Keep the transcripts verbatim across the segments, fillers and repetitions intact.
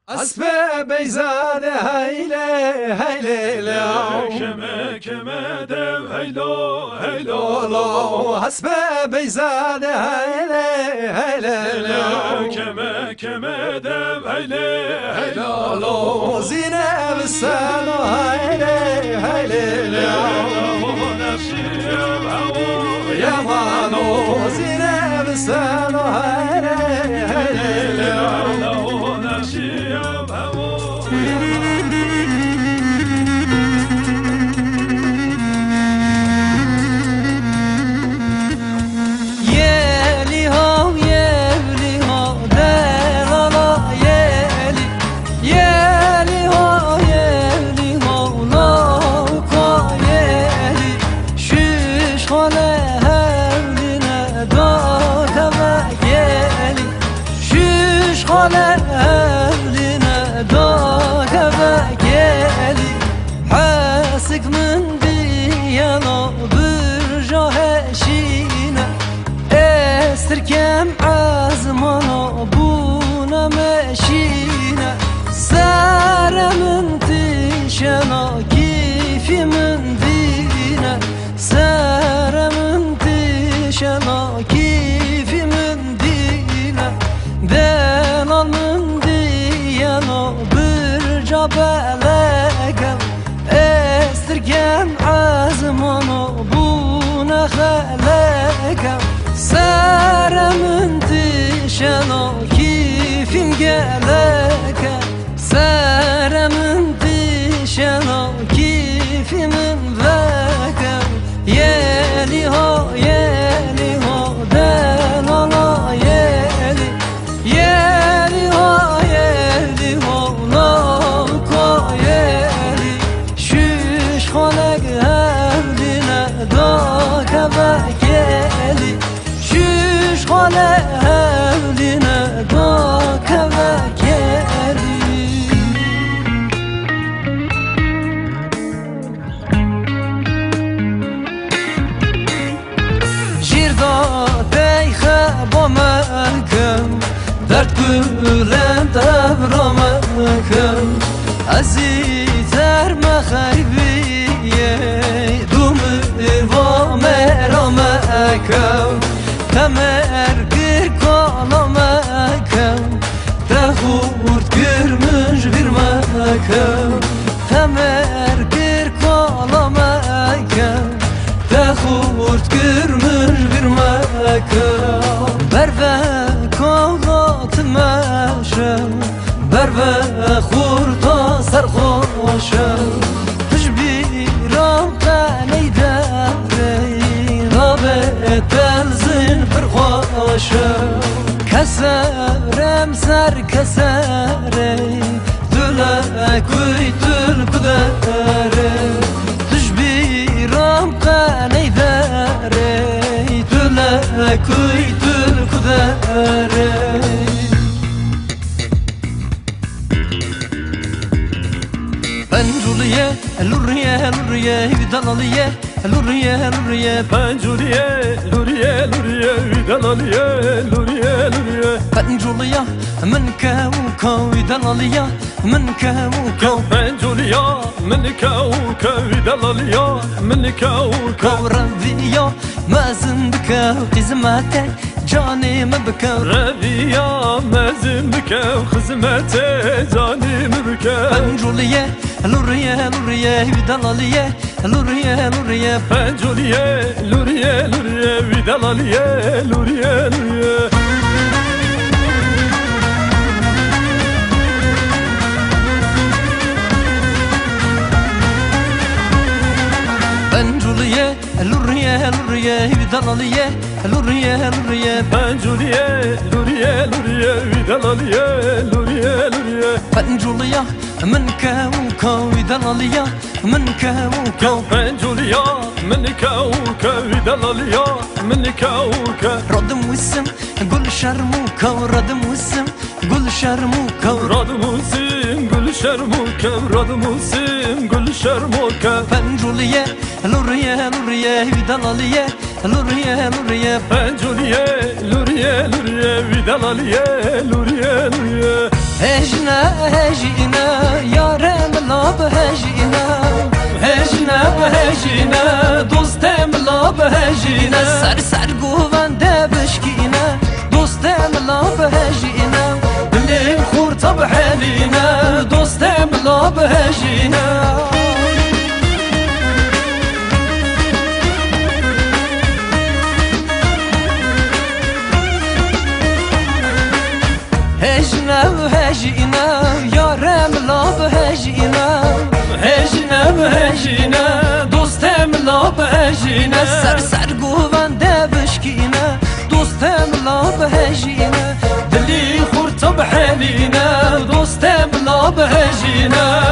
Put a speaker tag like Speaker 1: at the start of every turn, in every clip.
Speaker 1: اسب بیزاد هیله هیله لا
Speaker 2: کمه کمه دو هیلو هیلو
Speaker 1: لو اسب بیزاد هیله هیله لا
Speaker 2: کمه کمه دو هیله هیلو
Speaker 1: لو زینب سن هیله هیله لا یا مانو زینب سن هیله هیله لا
Speaker 3: كم عزمنا بونا ماشينا سار من تشنا كيف من دينا سار من تشنا كيف من دينا دانا من دينا برجع بلاقا استر كم عزمنا بونا خلاقا سارة من تشنا كيف مقالك سارة من تشنا كيف من ذاك يالي هو يالي هو دانا لا يالي يالي هو يالي هو لاكا يالي شوش خالق هردنا داك باك يالي شوش خاله هولينا داك وكيري جير دادي خبا مكم درد بلند دبرا مكم عزيزر مخيبي دومر و مرا مكم تمر گیر کالم کم دخورد گرمش بیر مکم تمر گیر کالم کم دخورد گرمش بیر مکم بر و کالات مشم بر و خورد سرخوشم تجبیرم قنی داری رابط تلزین فرخوشم کسرم سر کسری دلکوی دل کدره تجبیرم قنی داری دلکوی دل کدره بنجولیه لوریه لوریه دلالیه لوریه لوریه
Speaker 2: بنجولیه لوریه لوریه دلالیه لوریه لوریه
Speaker 3: بنجولیه من كاو كاو دلالیه من كاو كاو
Speaker 2: بنجوليا من كاو كاو دلالیه من كاو
Speaker 3: كاو رضيا ما زندك قزماتك جاني مبكاو
Speaker 2: رضيا ما زندك خزمته جاني مبكاو
Speaker 3: بنجولیه لوریه لوریه دلالیه لوریه لوریه
Speaker 2: بنجولیه لوریه لوریه دلالیه لوریه لوریه
Speaker 3: بنجولیه لوریه لوریه دلالیه لوریه لوریه
Speaker 2: بنجولیه لوریه لوریه دلالیه لوریه لوریه
Speaker 3: بنجولیه من كاو كاو دلالیه من كاو كاو
Speaker 2: بنجوليا من كاو كاو دلالیه من كاو كاو
Speaker 3: ردم وسم قول شرموكا ردم وسم قول شرموكا
Speaker 2: ردم وسم قول شرموكا ردم وسم قول شرموكا
Speaker 3: بنجولیه لوریه لوریه دلالیه لوریه لوریه
Speaker 2: بنجولیه لوریه لوریه دلالیه لوریه لوریه
Speaker 3: اجنا هجينا يا رام لا بهجينا
Speaker 2: هجنا بهجنا دوستم لا بهجنا
Speaker 3: سر سر قوان دبشكينا دوستم لا بهجينا
Speaker 2: اللي خور طب حالينا دوستم لا بهجنا
Speaker 3: هجنا وهجينا يا رام لا بهجينا
Speaker 2: هجنا بهجنا دوستم لا بهجنا
Speaker 3: سر سر قوان دبشكينا دوستم لا بهجينا
Speaker 2: اللي خور طب حالينا دوستم لا بهجنا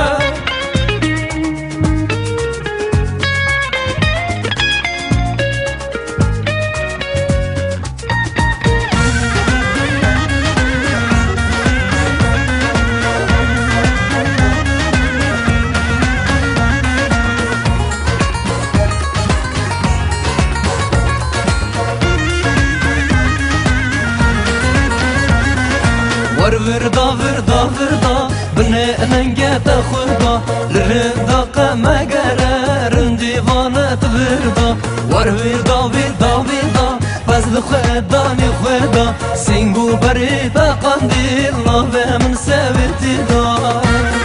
Speaker 3: وردا وردا وردا بناء نجات خردا للردا قما قرار ديوانة وردا وردا وردا وردا فضل خداني خدا سينجو بريدا قنديل نوى من سويتي دا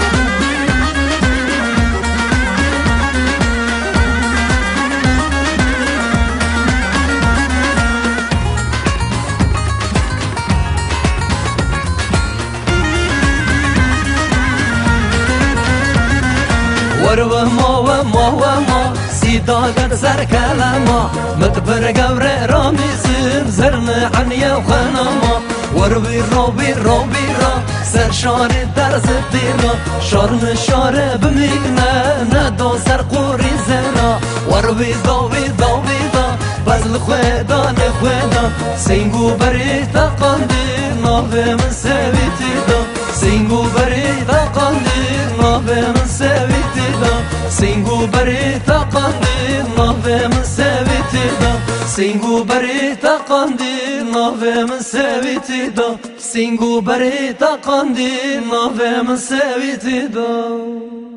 Speaker 3: وما وما وما سيدا قد سر كلامه مدبر قبر رامي سن زرنا عنيا وخنما وروي روبي روبي را سر شار درس الديرا شارن شار بميقنا ندو سر قوري زرا وروي دوي دوي دا بزل خدا نخدا سينجو بريتا قندير نوه من سويتي دا سينجو بريتا قندير نوه من سويتي دا سينجو بريتا قندير نوه من سويتي دا سينجو بريتا قندير نوه من سويتي دا سينجو بريتا قندير نوه من سويتي دا